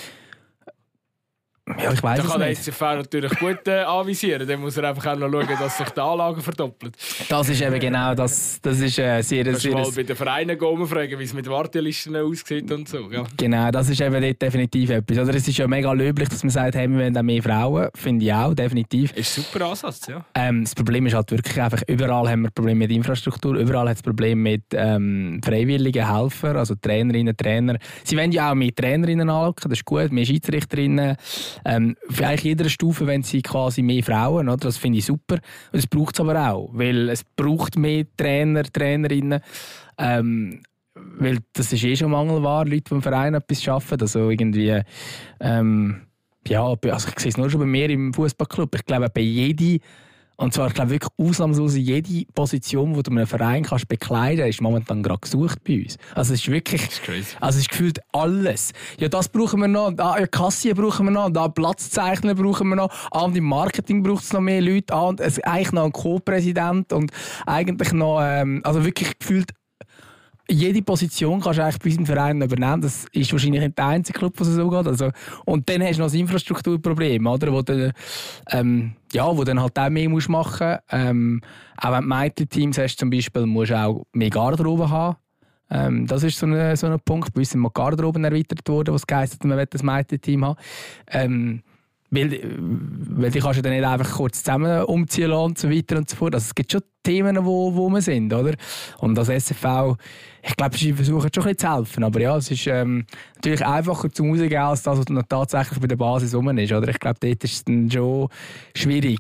Ja, ich weiss da es kann der nicht. S F V natürlich gut äh, anvisieren. Dann muss er einfach auch noch schauen, dass sich die Anlagen verdoppeln. Das ist eben genau das. Das ist äh, sehr, Kannst sehr... du mal bei den Vereinen gehen, fragen, wie es mit Wartelisten aussieht und so. Ja. Genau, das ist eben dort definitiv etwas. Oder es ist ja mega löblich, dass man sagt, hey, wir wollen auch mehr Frauen. Finde ich auch, definitiv. Ist ein super Ansatz, ja. Ähm, das Problem ist halt wirklich einfach, überall haben wir Probleme mit Infrastruktur, überall hat es Probleme mit ähm, freiwilligen Helfern, also Trainerinnen, Trainer. Sie wollen ja auch mehr Trainerinnen anlocken, das ist gut, mehr Schiedsrichterinnen. Ähm, für eigentlich jeder Stufe wenn sie quasi mehr Frauen, oder? Das finde ich super. Und das braucht es aber auch, weil es braucht mehr Trainer, Trainerinnen. Ähm, weil das ist eh schon Mangelware, Leute, die im Verein etwas arbeiten. Also irgendwie, ähm, ja, also ich sehe es nur schon bei mir im Fußballclub. Ich glaube, bei jedem, und zwar ich glaube wirklich ausnahmslos jede Position, die du in einem Verein kannst bekleiden, ist momentan gerade gesucht bei uns. Also es ist wirklich, das ist crazy. Also es ist gefühlt alles. Ja, das brauchen wir noch, da ja, Kassier brauchen wir noch, da Platzzeichner brauchen wir noch, an im Marketing braucht es noch mehr Leute, an es eigentlich noch ein Co-Präsident und eigentlich noch, ähm, also wirklich gefühlt jede Position kannst du eigentlich bei unserem Verein übernehmen. Das ist wahrscheinlich nicht der einzige Club, wo es so geht. Also, und dann hast du noch das Infrastrukturproblem, oder? Wo du ähm, ja, wo dann halt auch mehr musst machen musst. Ähm, auch wenn du Mädchen-Teams hast, zum Beispiel, musst du auch mehr Garderobe haben. Ähm, das ist so ein so ein Punkt. Bei uns sind mal Garderoben erweitert worden, was heisst, man will das Mädchen-Team haben. Ähm, Weil, weil die kannst du dann nicht einfach kurz zusammen umziehen lassen und so weiter und so fort. Also es gibt schon Themen, wo, wo wir sind, oder? Und als S F V, ich glaube, sie versuchen schon ein bisschen zu helfen. Aber ja, es ist ähm, natürlich einfacher zum Rausgehen, als das, was dann tatsächlich bei der Basis rum ist, oder? Ich glaube, dort ist es dann schon schwierig.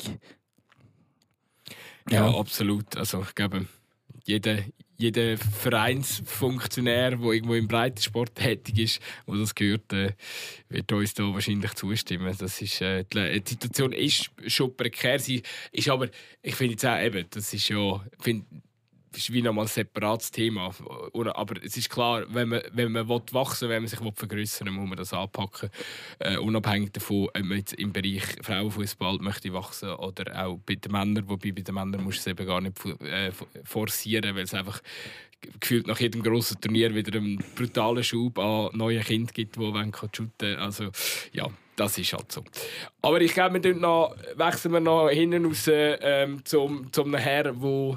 Ja, ja, absolut. Also ich glaube, jeder, jeder Vereinsfunktionär, der irgendwo im Breitensport tätig ist, der das gehört, äh, wird uns da wahrscheinlich zustimmen. Das ist, äh, die Situation ist schon prekär. Sie ist aber, ich finde jetzt auch eben, das ist ja, find, ist wie nochmal ein separates Thema. Aber es ist klar, wenn man, wenn man wachsen will, wenn man sich vergrößern will, muss man das anpacken. Äh, unabhängig davon, ob man jetzt im Bereich Frauenfußball möchte wachsen oder auch bei den Männern. Wobei bei den Männern musst du es eben gar nicht äh, forcieren, weil es einfach gefühlt nach jedem grossen Turnier wieder einen brutalen Schub an neuen Kindern gibt, die shooten wollen. Also ja, das ist halt so. Aber ich glaube, wir noch, wechseln wir noch hinten raus ähm, zum, zum Herrn, der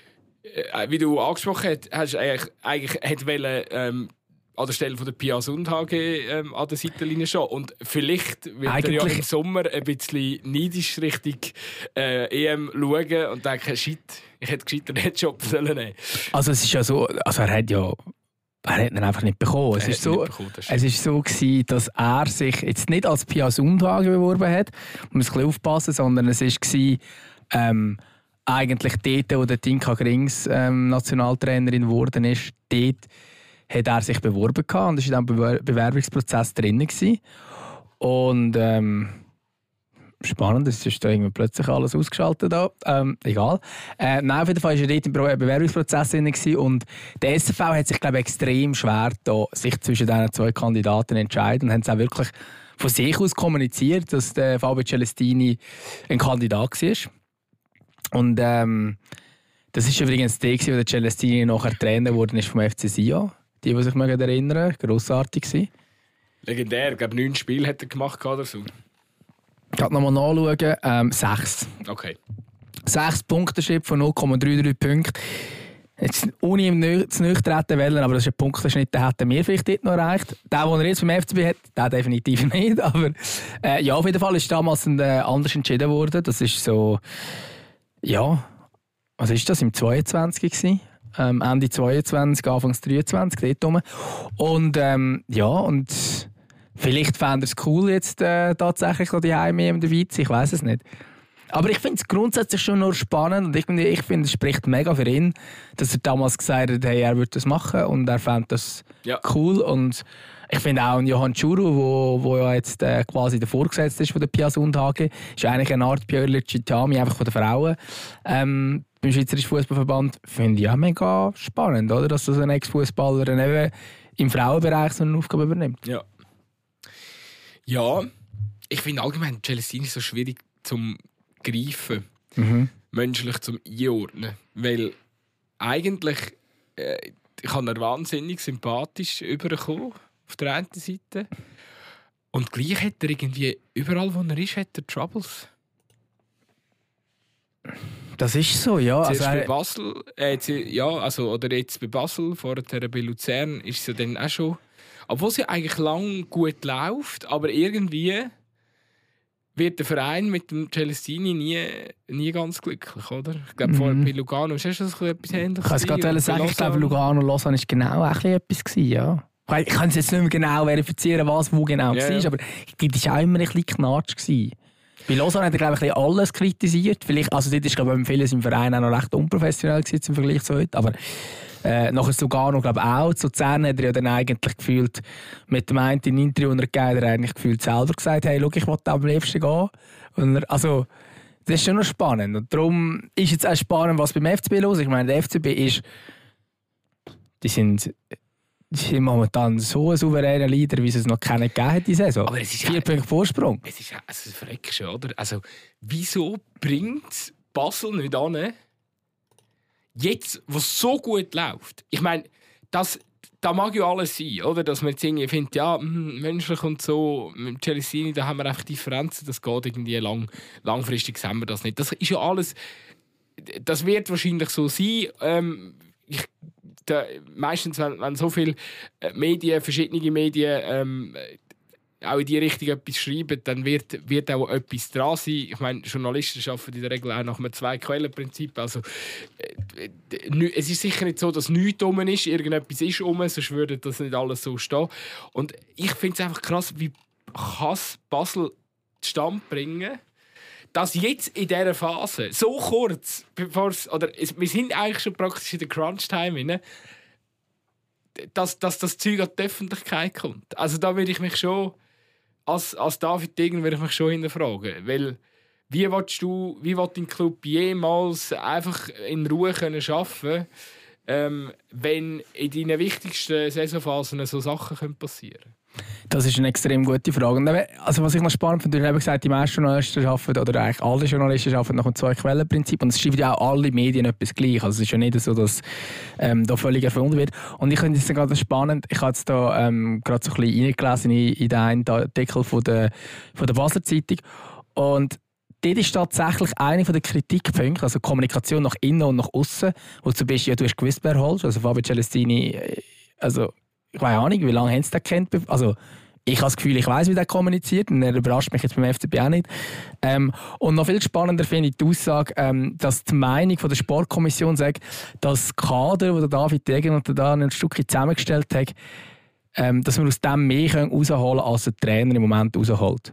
wie du angesprochen hast, hast du eigentlich, eigentlich hätte wollen, ähm, an der Stelle von der Pia Sundhage ähm, an der Seitenlinie schon. Und vielleicht wird eigentlich er ja im Sommer ein bisschen neidisch Richtung äh, E M schauen und denken, shit, ich hätte gescheiter den Job nehmen sollen. Also es ist ja so, also er hat ja er hat ihn einfach nicht bekommen. Es ist so, bekommen, es ist so gewesen, dass er sich jetzt nicht als Pia Sundhage beworben hat, man muss ein bisschen aufpassen, sondern es war ähm, eigentlich dort, wo der Tinka Grings ähm, Nationaltrainerin geworden ist, dort hat er sich beworben gehabt und war dann im Bewerbungsprozess drin gewesen. Und ähm, spannend, es ist da irgendwie plötzlich alles ausgeschaltet da. Ähm, egal. Äh, nein, auf jeden Fall war er dort im Bewerbungsprozess drin gewesen und der S V V hat sich, glaube ich, extrem schwer da, sich zwischen diesen zwei Kandidaten zu entscheiden und haben es auch wirklich von sich aus kommuniziert, dass der Fabio Celestini ein Kandidat war. Und ähm, das ist übrigens der, wo der Celestini nachher Trainer geworden ist vom F C Sion. Die, die sich erinnern, grossartig war. Legendär, ich glaube neun Spiele hat er gemacht oder so. Ich kann nochmal nachschauen. Ähm, sechs. Okay. Sechs Punktenschritt von null Komma dreiunddreißig Punkten. Jetzt ohne ihm zu nüch treten wollen, aber das ist ein Punktenschnitt, den hätten wir vielleicht dort noch erreicht. Der, den er jetzt beim F C B hat, der definitiv nicht. Aber äh, ja, auf jeden Fall ist damals ein, äh, anders entschieden worden. Das ist so... Ja, was ist das? Im zweiundzwanzig gewesen? Ähm, Ende zweiundzwanzig, Anfangs dreiundzwanzig, dort rum. Und ähm, ja, und vielleicht fände er es cool, jetzt äh, tatsächlich die Heim-E M dabei zu sein. Ich weiss es nicht. Aber ich finde es grundsätzlich schon nur spannend und ich finde, ich find, es spricht mega für ihn, dass er damals gesagt hat, hey, er würde das machen und er fand das ja. cool. Und ich finde auch Johann Churu, wo, wo ja jetzt äh, quasi der Vorgesetzte ist von der Pia Sundhage, ist eigentlich eine Art Björn Chitami, einfach von den Frauen. Ähm, beim Schweizerischen Fußballverband finde ich auch mega spannend, oder? Dass so ein Ex-Fußballer eben im Frauenbereich so eine Aufgabe übernimmt. Ja. Ja, ich finde allgemein Celestini so schwierig zum Greifen, mhm. menschlich zum Einordnen. Weil eigentlich, äh, ich habe ihn wahnsinnig sympathisch überkommen, auf der einen Seite. Und gleich hat er irgendwie, überall wo er ist, hat er Troubles. Das ist so, ja. Zuerst also, bei Basel, äh, jetzt, ja, also, oder jetzt bei Basel, vorher bei Luzern, ist es ja dann auch schon. Obwohl es ja eigentlich lang gut läuft, aber irgendwie wird der Verein mit dem Celestini nie, nie ganz glücklich, oder? Ich glaube, mhm. vorher bei Lugano ist das etwas Ähnliches. Ich kann es gerade sagen, ich glaube, Lugano und Lausanne war genau auch etwas gewesen, ja. Ich kann es jetzt nicht mehr genau verifizieren, was wo genau yeah. war, aber das war auch immer ein bisschen Knatsch gewesen. Bei Lausanne hat er, glaube ich, alles kritisiert. Vielleicht, also dort war, glaube ich, vieles im Verein auch noch recht unprofessionell gewesen, im Vergleich zu heute. Aber äh, nachher Lugano, glaube ich, auch. Zu Luzern hat er ja dann eigentlich gefühlt, mit dem einen Interview, und er hat eigentlich gefühlt selber gesagt, hey, schau, ich will am liebsten gehen. Und er, also, das ist schon noch spannend. Und darum ist jetzt auch spannend, was beim F C B los ist. Ich meine, der F C B ist, die sind... Sie sind momentan so ein souveräner Leader, wie es es noch keinen gegeben hat in dieser Saison. Aber es ist Vier ja, Punkte Vorsprung. Es ist ja also verreckst, oder? Also, wieso bringt Basel nicht an, jetzt, wo es so gut läuft? Ich meine, das, das mag ja alles sein, oder? Dass man jetzt irgendwie findet, ja, mh, menschlich und so, mit Celestini, da haben wir einfach Differenzen, das geht irgendwie lang, langfristig, sehen wir das nicht. Das ist ja alles, das wird wahrscheinlich so sein. Ähm, ich, Da, meistens, wenn, wenn so viele Medien, verschiedene Medien ähm, auch in die Richtung etwas schreiben, dann wird, wird auch etwas dran sein. Ich meine, Journalisten arbeiten in der Regel auch nach einem Zwei-Quellen-Prinzip. Also, äh, es ist sicher nicht so, dass nichts rum ist. Irgendetwas ist rum, sonst würde das nicht alles so stehen. Und ich finde es einfach krass, wie kann es Basel zustande bringen, dass jetzt in dieser Phase, so kurz, bevor es, oder es, wir sind eigentlich schon praktisch in der Crunch-Time, dass, dass das Zeug an die Öffentlichkeit kommt. Also da würde ich mich schon, als, als David Degen würde ich mich schon hinterfragen. Weil, wie willst du, wie will dein Club jemals einfach in Ruhe können arbeiten können, ähm, wenn in deinen wichtigsten Saisonphasen so Sachen passieren können? Das ist eine extrem gute Frage. Also was ich noch spannend finde, du hast gesagt, die meisten Journalisten arbeiten, oder eigentlich alle Journalisten arbeiten nach dem Zwei-Quellen-Prinzip, und es schreiben ja auch alle Medien etwas gleich. Also es ist ja nicht so, dass ähm, da völlig erfunden wird. Und ich finde es gerade spannend, ich habe jetzt da ähm, gerade so ein bisschen reingelesen in, in den einen Artikel von der, von der Basler Zeitung, und dort ist tatsächlich einer der Kritikpunkte, also Kommunikation nach innen und nach außen, wo zum Beispiel, ja, du hast gewusst, wer holst, also Fabio Celestini, also ich weiß auch nicht, wie lange haben sie den kennt. Also, ich habe das Gefühl, ich weiss, wie der kommuniziert, und er überrascht mich jetzt beim F C B auch nicht. Ähm, und noch viel spannender finde ich die Aussage, ähm, dass die Meinung von der Sportkommission sagt, dass das Kader, das David Degen und da ein Stückchen zusammengestellt hat, ähm, dass wir aus dem mehr rausholen können, als der Trainer im Moment rausholt.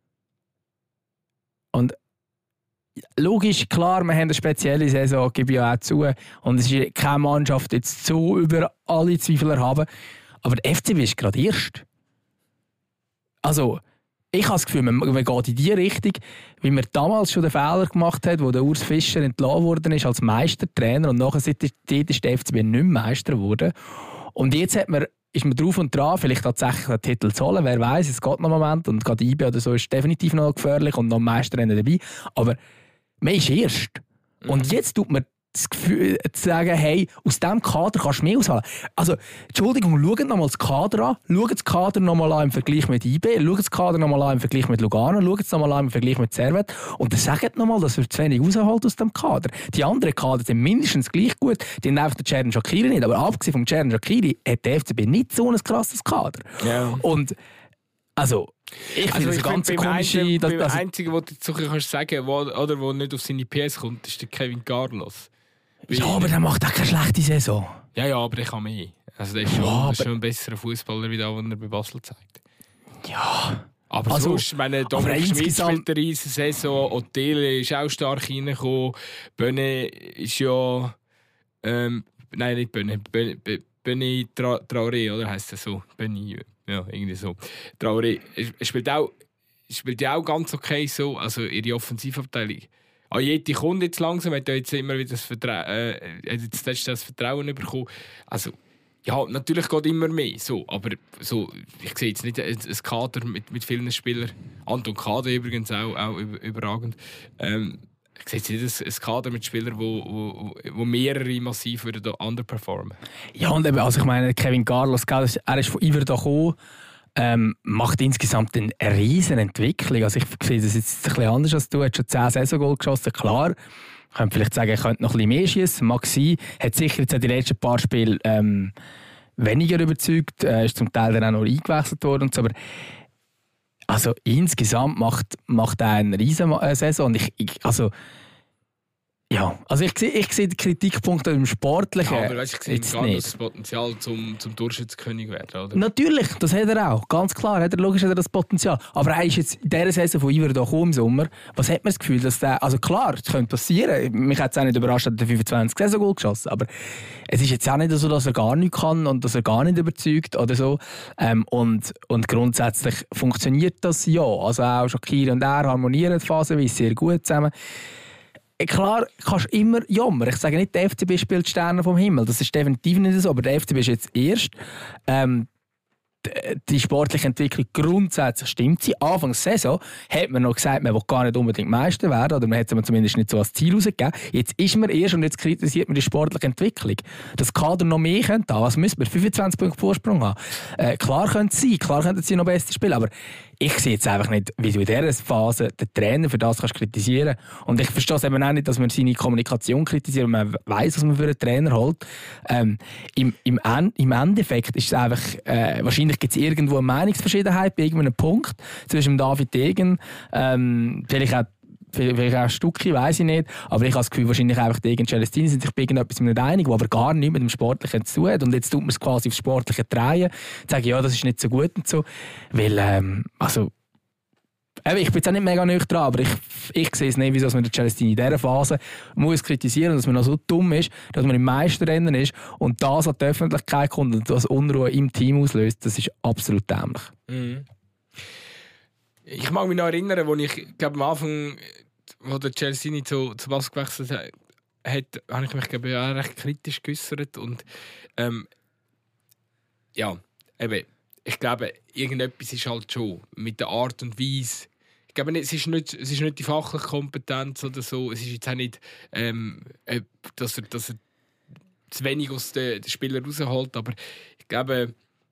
Und logisch, klar, wir haben eine spezielle Saison, gebe ich auch zu. Und es ist keine Mannschaft jetzt so über alle Zweifel erhaben. Aber der F C B ist gerade erst. Also, ich habe das Gefühl, man, man geht in die Richtung, wie man damals schon den Fehler gemacht hat, wo der Urs Fischer entlassen worden ist als Meistertrainer, und nachher ist der F C B nicht Meister geworden. Und jetzt hat man, ist man drauf und dran, vielleicht tatsächlich einen Titel zu holen. Wer weiß, es geht noch einen Moment. Und gerade I B oder so ist definitiv noch gefährlich und noch Meisterrennen dabei. Aber man ist erst. Und jetzt tut man das Gefühl zu sagen, hey, aus diesem Kader kannst du mehr ausholen. Also, Entschuldigung, schaut nochmal das Kader an, schaut das Kader nochmal an im Vergleich mit I B, schaut das Kader nochmal an im Vergleich mit Lugano, schaut es nochmal an im Vergleich mit Servette, und dann sagt nochmal, dass wir zu wenig rausholt aus dem Kader. Die anderen Kader sind mindestens gleich gut, die haben einfach den Ceren Shaqiri nicht, aber abgesehen vom Ceren Shaqiri hat der F C B nicht so ein krasses Kader. Ja. Und, also, ich finde also das ganz komisch. Beim das, das Einzige, was du jetzt kannst sagen, wo, oder wo nicht auf seine P S kommt, ist der Kevin Carlos. Ja, aber der macht auch keine schlechte Saison. Ja, ja, aber der kann mehr. Also der ist schon, ja, der ist schon ein besserer Fußballer, wie der, den er bei Basel zeigt. Ja. Aber also, sonst, meine Dominik Schmid spielt eine riesen Saison, Otele ist auch stark reingekommen, Böne ist ja... Ähm, nein, nicht Böne, Böne, Böne Tra, Traoré, oder heisst das so? Böne, ja, irgendwie so. Traoré, er spielt auch, spielt ja auch ganz okay so, also ihre Offensivabteilung. Ajeti kommt jetzt langsam, hat ja jetzt immer wieder das, Vertra- äh, hat jetzt das Vertrauen bekommen. Also, ja, natürlich geht immer mehr, so, aber so, ich sehe jetzt nicht ein Kader mit, mit vielen Spielern. Anton Kader übrigens auch, auch überragend. Ähm, ich sehe jetzt nicht ein Kader mit Spielern, wo, wo, wo mehrere massiv underperformen. Ja, und eben, also ich meine, Kevin Carlos, er ist von Iverdon gekommen, ähm, macht insgesamt eine riesen Entwicklung. Also ich sehe das jetzt ein bisschen anders als du. Er hat schon zehn Saison-Goal geschossen, klar. Ich könnte vielleicht sagen, er könnte noch ein bisschen mehr schießen. Mag sein. Hat sicher jetzt in den letzten paar Spielen ähm, weniger überzeugt. Er ist zum Teil dann auch noch eingewechselt worden. Und so. Aber also insgesamt macht, macht er eine riesen Saison. Und ich, ich, also, ja, also ich sehe ich sehe die Kritikpunkte im Sportlichen. Ja, aber weißt, ich sehe gar nicht das Potenzial zum, zum Torschützenkönig werden, oder? Natürlich, das hat er auch. Ganz klar, hat er, logisch hat er das Potenzial. Aber er ist jetzt in dieser Saison von Iverdon gekommen im Sommer. Was hat man das Gefühl, dass der... Also klar, das könnte passieren. Mich hat es auch nicht überrascht, dass er fünfundzwanzig Saison-Goal geschossen. Aber es ist jetzt auch nicht so, dass er gar nichts kann und dass er gar nicht überzeugt oder so. Ähm, und, und grundsätzlich funktioniert das ja. Also auch Shaqiri und er harmonieren phasenweise sehr gut zusammen. Klar, kannst du immer jammern. Ich sage nicht, der F C B spielt Sterne vom Himmel. Das ist definitiv nicht so. Aber der F C B ist jetzt erst. Ähm, die sportliche Entwicklung grundsätzlich stimmt sie. Anfang der Saison hat man noch gesagt, man will gar nicht unbedingt Meister werden. Oder man hat es zumindest nicht so als Ziel rausgegeben. Jetzt ist man erst und jetzt kritisiert man die sportliche Entwicklung. Das Kader noch mehr könnte haben. Was müssen wir? fünfundzwanzig Punkte Vorsprung haben. Äh, klar könnte es sein. Klar könnten sie noch besser spielen. Aber ich sehe jetzt einfach nicht, wie du in dieser Phase den Trainer für das kannst kritisieren kannst. Und ich verstehe es eben auch nicht, dass man seine Kommunikation kritisiert und man weiss, was man für einen Trainer holt. Ähm, im, im, en- Im Endeffekt ist es einfach, äh, wahrscheinlich gibt es irgendwo eine Meinungsverschiedenheit bei irgendeinem Punkt zwischen David Degen, ähm, vielleicht auch Vielleicht auch ein Stückchen, weiss ich nicht. Aber ich habe das Gefühl, wahrscheinlich einfach Degen und Celestini sind sich bei irgendetwas nicht einig, was aber gar nichts mit dem Sportlichen zu tun hat. Und jetzt tut man es quasi aufs Sportliche drehen. Sagen, ja, das ist nicht so gut und so. Weil, ähm, also, eben, ich bin jetzt auch nicht mega nüchtern, aber ich, ich sehe es nicht, wieso man den Celestini in dieser Phase muss kritisieren, dass man noch so dumm ist, dass man im Meisterrennen ist und das an die Öffentlichkeit kommt und das Unruhe im Team auslöst. Das ist absolut dämlich. Mhm. Ich mag mich noch erinnern, als ich glaube, am Anfang, wo der Celestini zu, zu Basel gewechselt hat, hat, habe ich mich glaube ich, auch recht kritisch geäußert. Und ähm, ja, eben, ich glaube, irgendetwas ist halt schon mit der Art und Weise. Ich glaube, es ist nicht, es ist nicht die fachliche Kompetenz oder so. Es ist jetzt auch nicht, ähm, dass, er, dass er zu wenig aus den, den Spielern rausholt. Aber ich glaube,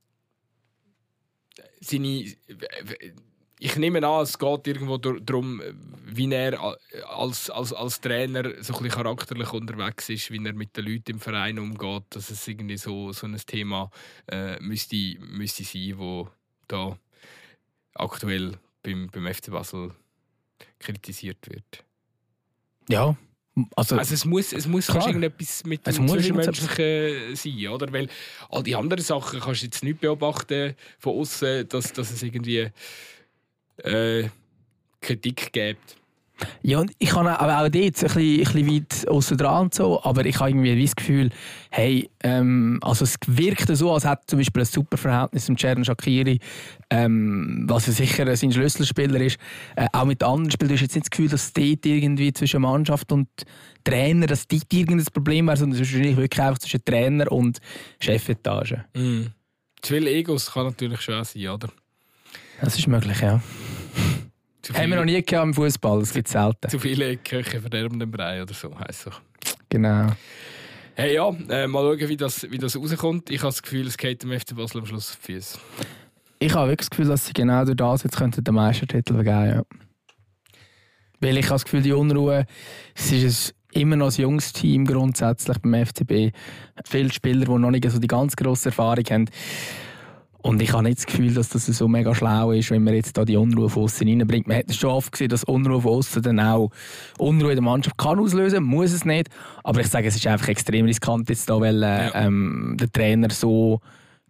seine... Ich nehme an, es geht irgendwo darum, wie er als, als, als Trainer so ein bisschen charakterlich unterwegs ist, wie er mit den Leuten im Verein umgeht, dass es irgendwie so, so ein Thema äh, müsste, müsste sein, das da aktuell beim, beim F C Basel kritisiert wird. Ja. Also, also es muss, es muss fast irgendetwas mit dem Zwischenmenschlichen sein, oder? Weil all die anderen Sachen kannst du jetzt nicht beobachten von außen, dass, dass es irgendwie Äh, Kritik gibt. Ja, und ich habe aber auch dort ein bisschen, ein bisschen weit aussen dran so, aber ich habe irgendwie das Gefühl, hey, ähm, also es wirkt so, als hätte zum Beispiel ein super Verhältnis mit Xherdan Shaqiri, ähm, was für sicher sein Schlüsselspieler ist, äh, auch mit anderen Spielern. Du hast jetzt nicht das Gefühl, dass dort irgendwie zwischen Mannschaft und Trainer, dass dort irgendein Problem wäre, sondern es ist wahrscheinlich wirklich einfach zwischen Trainer und Chefetage. Mm. Zu viele Egos kann natürlich schon sein, oder? Das ist möglich, ja. Haben wir noch nie gehabt im Fußball, das gibt es selten. Zu viele Köche verderben den Brei oder so, heisst es. Genau. Hey, ja, äh, mal schauen, wie das, wie das rauskommt. Ich habe das Gefühl, es geht dem F C Basel am Schluss auf die Füße. Ich habe wirklich das Gefühl, dass sie genau durch das jetzt könnten den Meistertitel vergeben, ja. Weil ich habe das Gefühl, die Unruhe, es ist immer noch ein junges Team grundsätzlich beim F C B. Viele Spieler, die noch nicht so die ganz grosse Erfahrung haben. Und ich habe nicht das Gefühl, dass das so mega schlau ist, wenn man jetzt da die Unruhe von außen reinbringt. Man hat es schon oft gesehen, dass Unruhe von außen dann auch Unruhe in der Mannschaft kann auslösen, muss es nicht. Aber ich sage, es ist einfach extrem riskant, jetzt da, weil äh, ähm, der Trainer so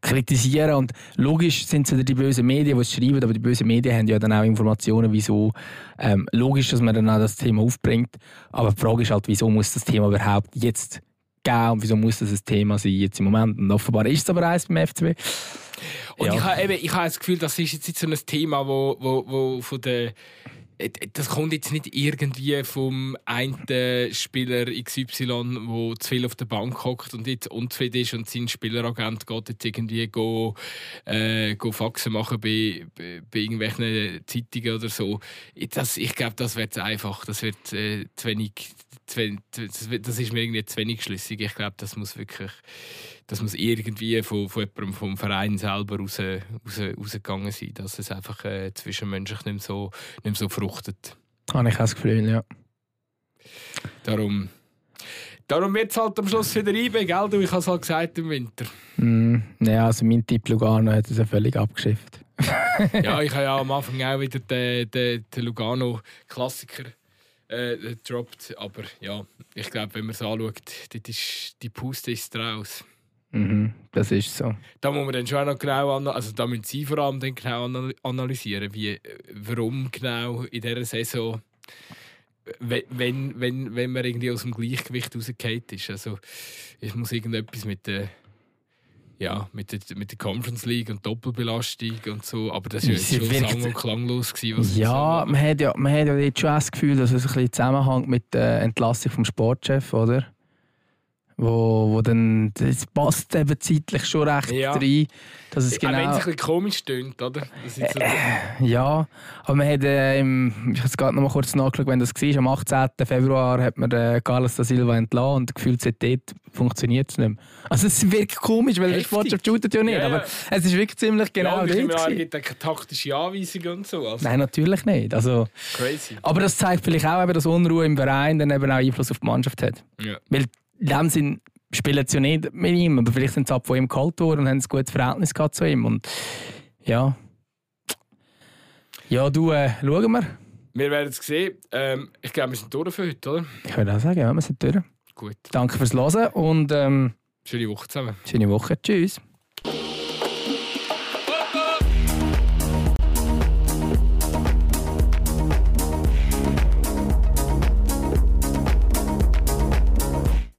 kritisieren. Und logisch sind es wieder die bösen Medien, die es schreiben, aber die bösen Medien haben ja dann auch Informationen, wieso. Ähm, logisch, dass man dann auch das Thema aufbringt. Aber die Frage ist halt, wieso muss das Thema überhaupt jetzt geben und wieso muss das ein Thema sein jetzt im Moment? Und offenbar ist es aber eins beim F C B. Und Ja. ich habe eben, ich habe das Gefühl, das ist jetzt nicht so ein Thema, wo, wo, wo von der das kommt jetzt nicht irgendwie vom einen Spieler X Y, der zu viel auf der Bank hockt und jetzt unzufrieden ist und sein Spieleragent geht jetzt irgendwie go, äh, go Faxen machen bei, bei, bei irgendwelchen Zeitungen oder so. Das, ich glaube, das wird einfach. Das wird äh, zu wenig. Zu wenig das, das ist mir irgendwie zu wenig schlüssig. Ich glaube, das muss wirklich. Das muss irgendwie von, von jemandem vom Verein selber raus, raus, rausgegangen sein, dass es einfach äh, zwischenmenschlich nicht mehr so, nicht mehr so fruchtet. Habe ich auch das Gefühl, ja. Darum, darum wird es halt am Schluss wieder I B, gell? Du, ich habe es halt gesagt im Winter. Mm, ja, also mein Tipp Lugano hat es ja völlig abgeschifft. Ja, ich habe ja am Anfang auch wieder den, den, den Lugano-Klassiker äh, gedroppt. Aber ja, ich glaube, wenn man es anschaut, ist, die Puste ist raus. Mhm, das ist so. Da muss man dann schon auch noch genau analysieren, also da müssen Sie vor allem dann genau analysieren, wie, warum genau in dieser Saison, wenn, wenn, wenn man irgendwie aus dem Gleichgewicht rausgefallen ist. Also es muss irgendetwas mit der, ja, mit der, mit der Conference League und Doppelbelastung und so, aber das war ja schon sang- und klanglos gewesen, was ja, man hat ja, man hat ja jetzt schon das Gefühl, dass es ein bisschen zusammenhängt mit der Entlassung vom Sportchef, oder? Wo, wo dann, das passt eben zeitlich schon recht ja. rein. Dass es genau, auch wenn es ein bisschen komisch tönt, oder? Das ist so äh, ja, aber man hat, äh, im, ich habe es gerade noch mal kurz nachgeschaut, wenn das war, am achtzehnten Februar hat man äh, Carlos da Silva entlassen und gefühlt seitdem funktioniert es nicht mehr. Also es ist wirklich komisch, weil der Sportchef shootet ja nicht, ja, ja. aber es ist wirklich ziemlich genau ja, das. Es gibt keine taktische Anweisung und so. Also. Nein, natürlich nicht. Also, crazy. Aber das zeigt vielleicht auch, eben, dass Unruhe im Verein dann eben auch Einfluss auf die Mannschaft hat. Ja. Weil in dem Sinn spielen sie ja nicht mit ihm, aber vielleicht sind sie ab von ihm geholt worden und haben ein gutes Verhältnis gehabt zu ihm. Und ja, ja du, äh, schauen wir. Wir werden es sehen. Ähm, ich glaube, wir sind durch für heute, oder? Ich würde auch sagen, ja, wir sind durch. Gut. Danke fürs Hören und ähm, Schöne Woche zusammen. schöne Woche. Tschüss.